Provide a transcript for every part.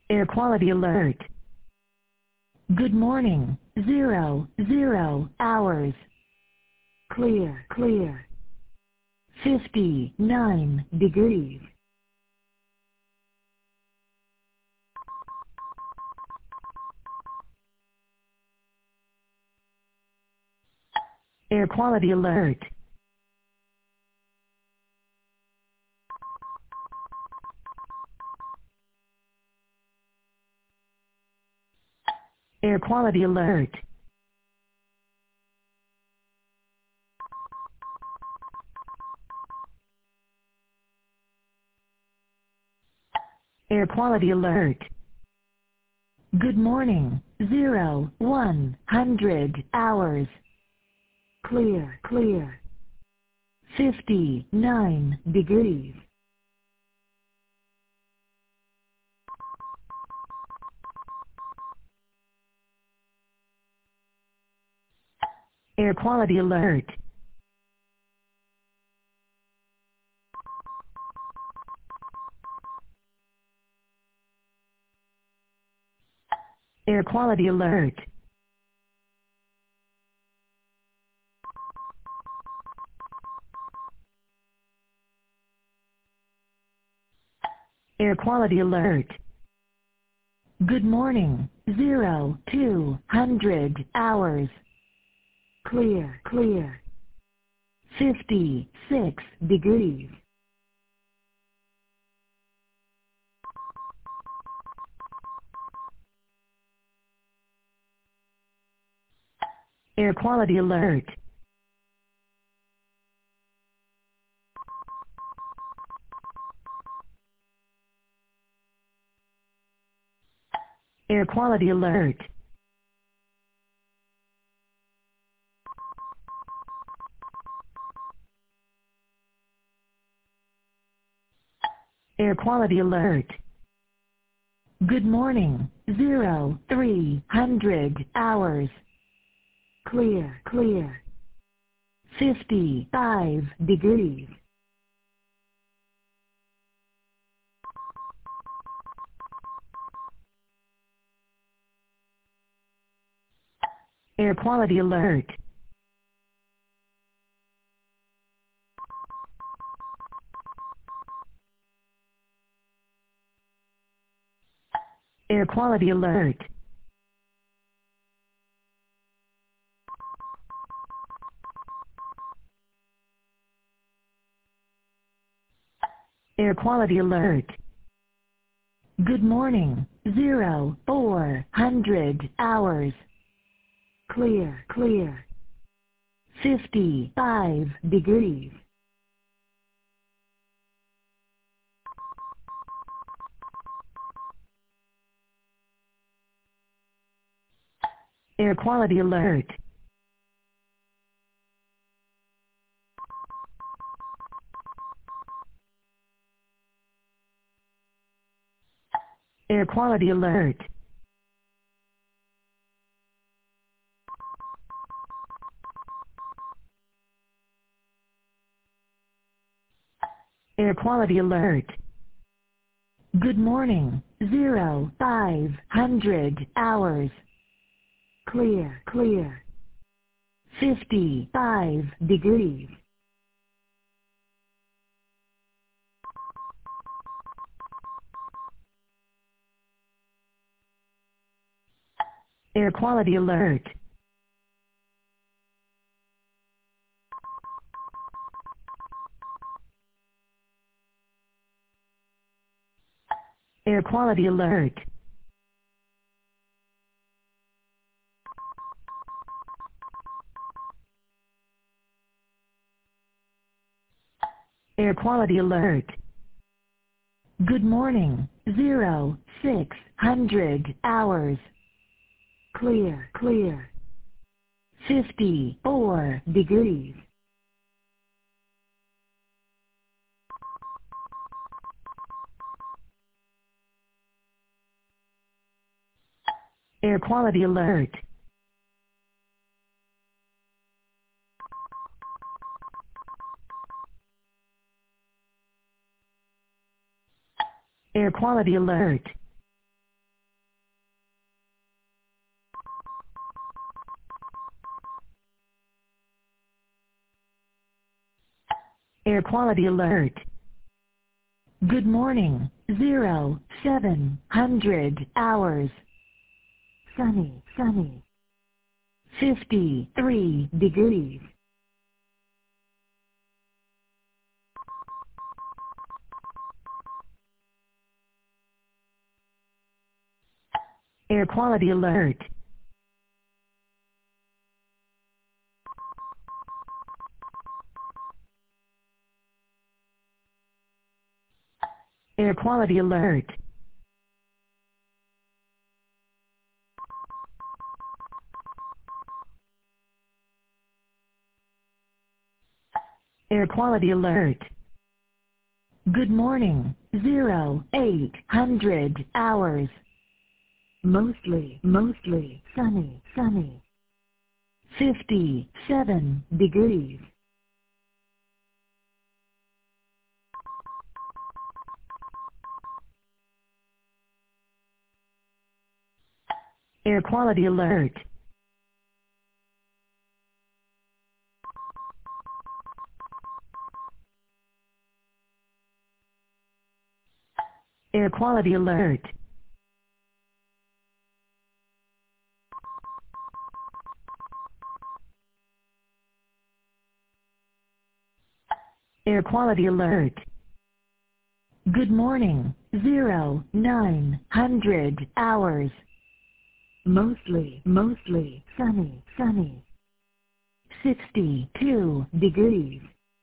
Air quality alert. Good morning. 00 hours. Clear, clear. 59 degrees. Air quality alert. Air quality alert. Air quality alert. Good morning. 100 hours. Clear, clear. 59 degrees. Air quality alert. Air quality alert. Air quality alert. Good morning. 200 hours. Clear, clear. 56 degrees. Air quality alert. Air quality alert. Air quality alert. Good morning. 300 hours. Clear, clear. 55 degrees. Air quality alert. Air quality alert. Air quality alert. Good morning. 400 hours. Clear, clear. 55 degrees. Air quality alert. Air quality alert. Air quality alert. Good morning. 500 hours. Clear, clear. 55 degrees. Air quality alert. Air quality alert. Air quality alert. Good morning. 600 hours. Clear, clear. 54 degrees. Air quality alert. Air quality alert. Air quality alert. Good morning. 0700 hours. Sunny, sunny. 53 degrees. Air quality alert. Air quality alert. Air quality alert. Good morning. 0800 hours. Mostly sunny, sunny. 57 degrees. Air quality alert. Air quality alert. Air quality alert. Good morning. 0900 hours. Mostly sunny, sunny. 62 degrees.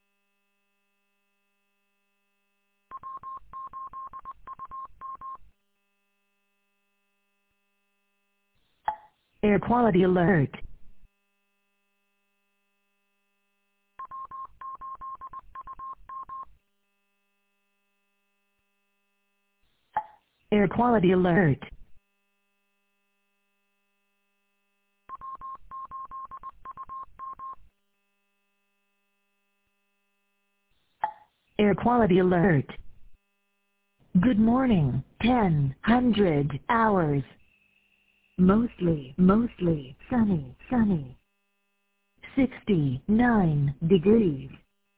Air quality alert. Air quality alert. Air quality alert. Good morning. 1000 hours. Mostly sunny, sunny. 69 degrees.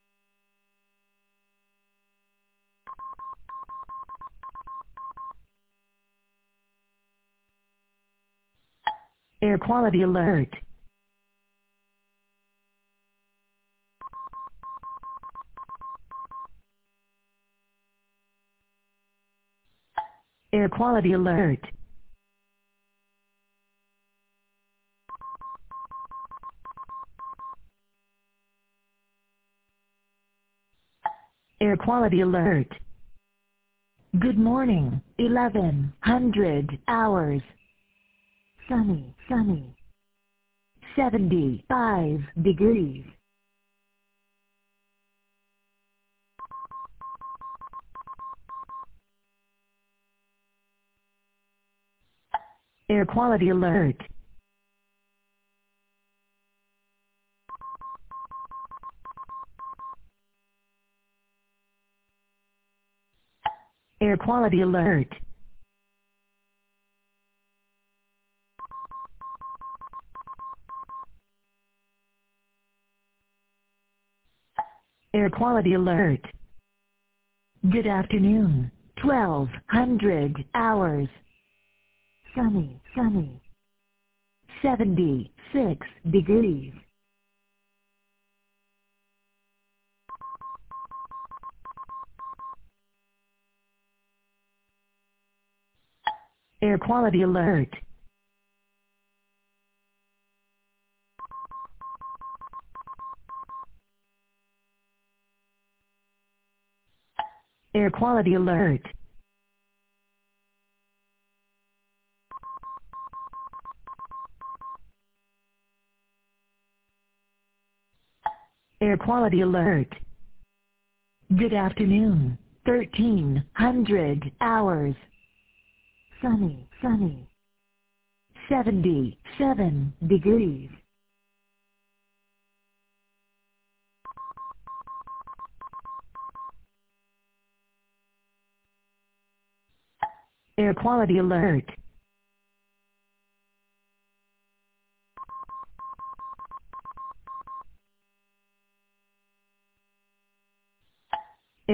Air quality alert. Air quality alert. Air quality alert. Good morning. 1100 hours. Sunny, sunny. 75 degrees. Air quality alert. Air quality alert. Air quality alert. Good afternoon. 1200 hours. Sunny, sunny. 76 degrees. Air quality alert. Air quality alert. Air quality alert. Good afternoon. 1300 hours. Sunny, sunny. 77 degrees. Air quality alert.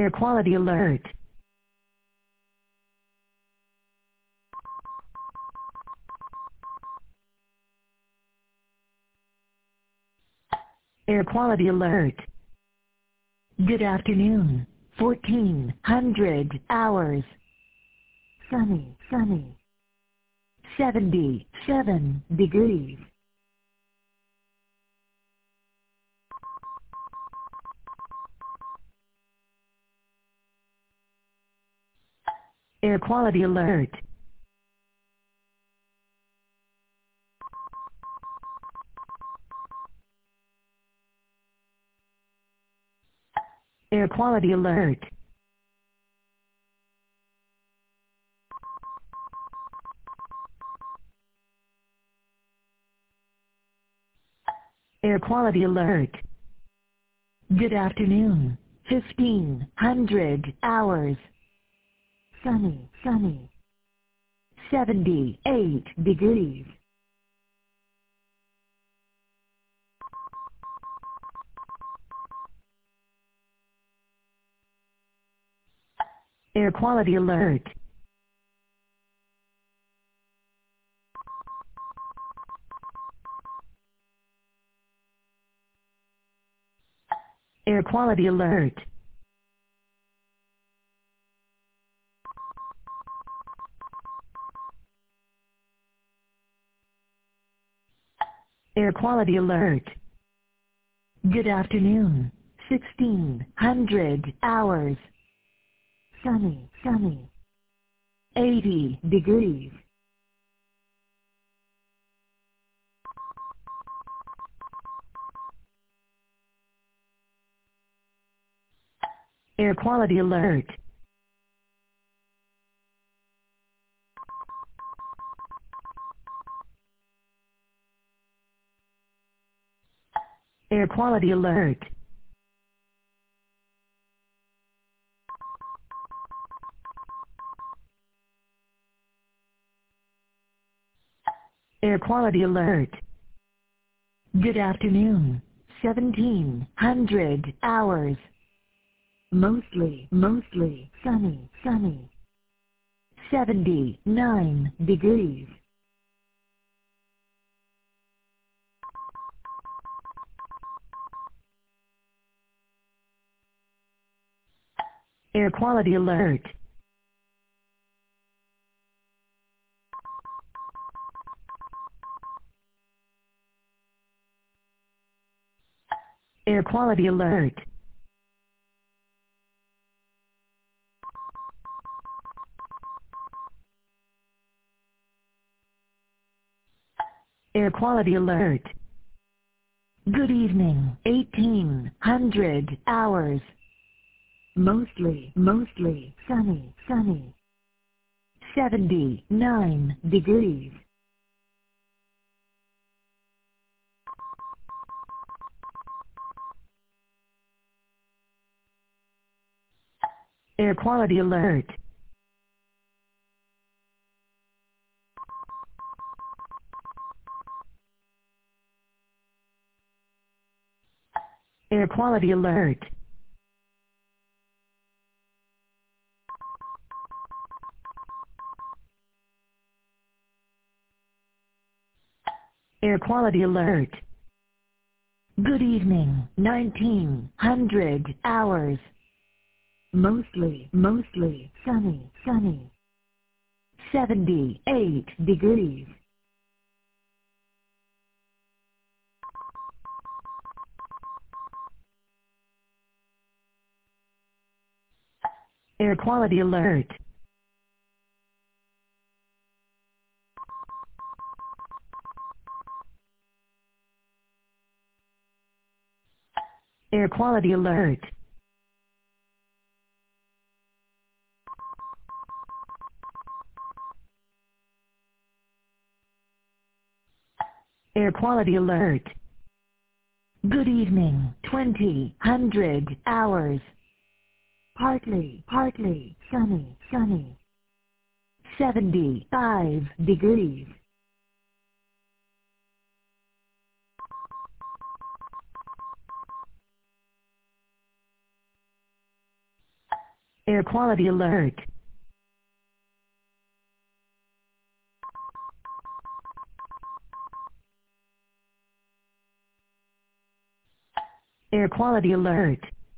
Air quality alert. Air quality alert. Good afternoon. 1400 hours. Sunny, sunny. 77 degrees. Air quality alert. Air quality alert. Air quality alert. Good afternoon. 1500 hours. Sunny, sunny. 78 degrees. Air quality alert. Air quality alert. Air quality alert. Good afternoon. 1600 hours. Sunny, sunny. 80 degrees. Air quality alert. Air quality alert. Air quality alert. Good afternoon. 1700 hours. Mostly sunny, sunny. 79 degrees. Air quality alert. Air quality alert. Air quality alert. Good evening. 1800 hours. Mostly sunny, sunny. 79 degrees. Air quality alert. Air quality alert. Air quality alert. Good evening. 1900 hours. Mostly sunny, sunny. 78 degrees. Air quality alert. Air quality alert. Air quality alert. Good evening. 2000 hours. Partly sunny, sunny. 75 degrees. Air quality alert. Air quality alert.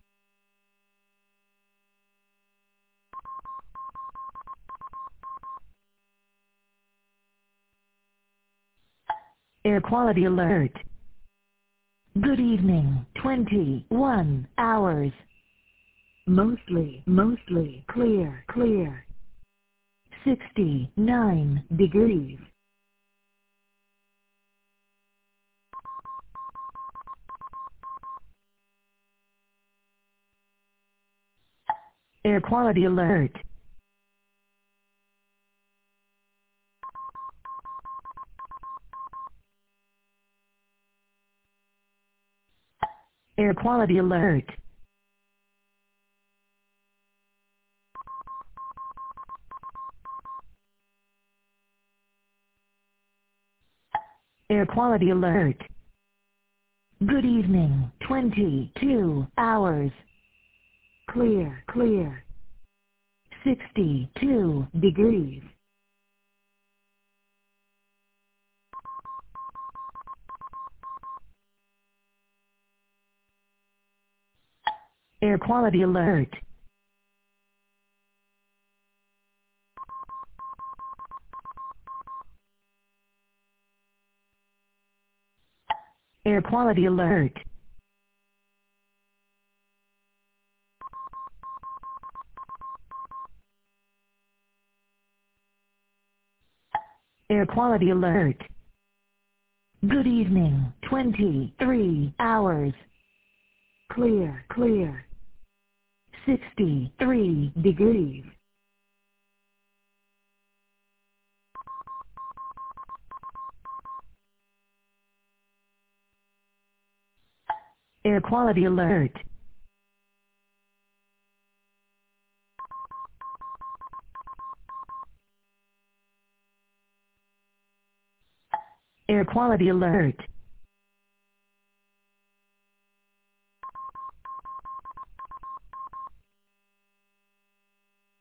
Air quality alert. Good evening, 21 hours. Mostly clear. 69 degrees. Air quality alert. Air quality alert. Air quality alert. Good evening, 22 hours. Clear. 62 degrees. Air quality alert. Air quality alert. Air quality alert. Good evening, 23 hours. Clear. 63 degrees. Air quality alert. Air quality alert.